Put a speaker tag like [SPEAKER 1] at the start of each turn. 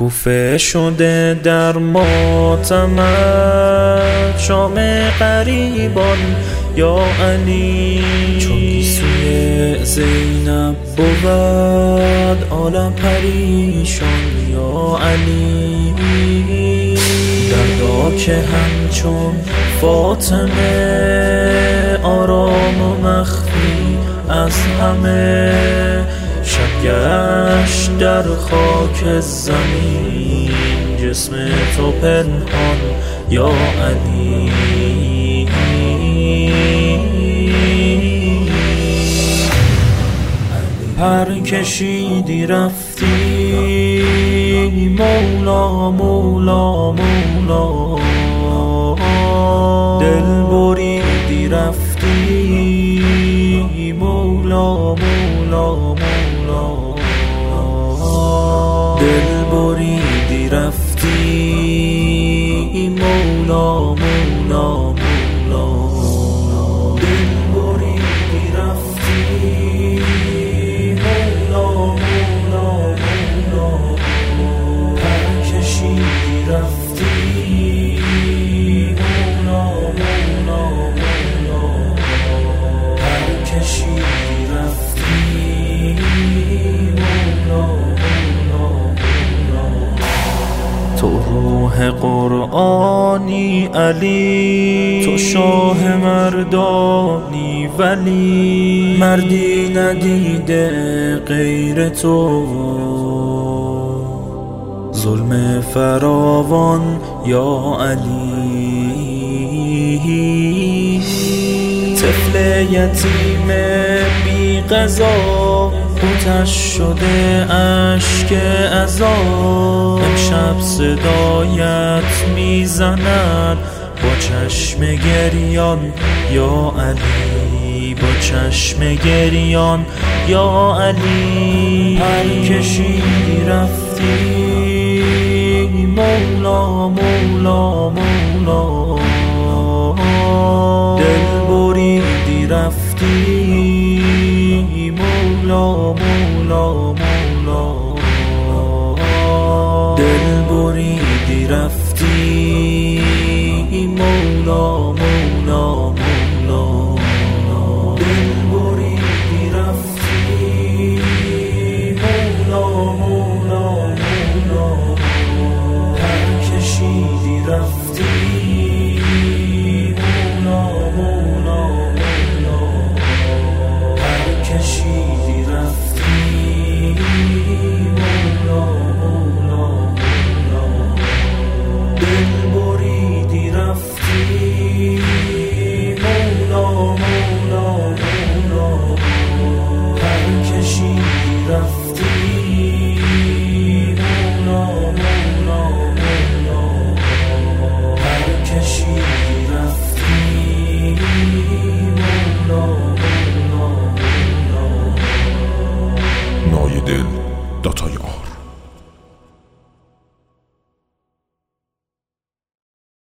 [SPEAKER 1] کوفه شده در ماتمت شام غریبان یا علی، چون گیسوی زینب بود عالم پریشان یا علی. دردا که همچون فاطمه آرام و مخفی از همه، شب گشت در خاک زمین جسم تو پنهان یا علی. پر کشیدی رفتی مولا مولا مولا، دل بریدی رفتی مولا مولا مولا، دل بریدی رفتی مولا مولا مولا، دل بریدی رفتی مولا مولا مولا، پر کشیدی رفتی مولا مولا مولا، پر کشیدی رفتی مولا مولا مولا. تو روح قرآنی علی، تو شاه مردانی ولی، مردی ندیده غیر تو، ظلم فراوان یا علی. طفل یتیم بی قضا آتش شده اشک عذاب، امشب صدایت میزند با چشم گریان یا علی، با چشم گریان یا علی. پر کشیدی رفتی مولا مولا مولا، دل بریدی رفتی مولا مولا مولا، دل بریدی رفتی مولا مولا مولا، دل بریدی رفتی مولا مولا مولا، پر کشیدی رفتی مولا مولا مولا، پر کشیدی رفتی مولا مولا مولا، دل بریدی رفتی مولا مولا مولا، پر کشیدی رفتی مولا مولا مولا، پر کشیدی رفتی مولا مولا مولا.
[SPEAKER 2] نای دل داتای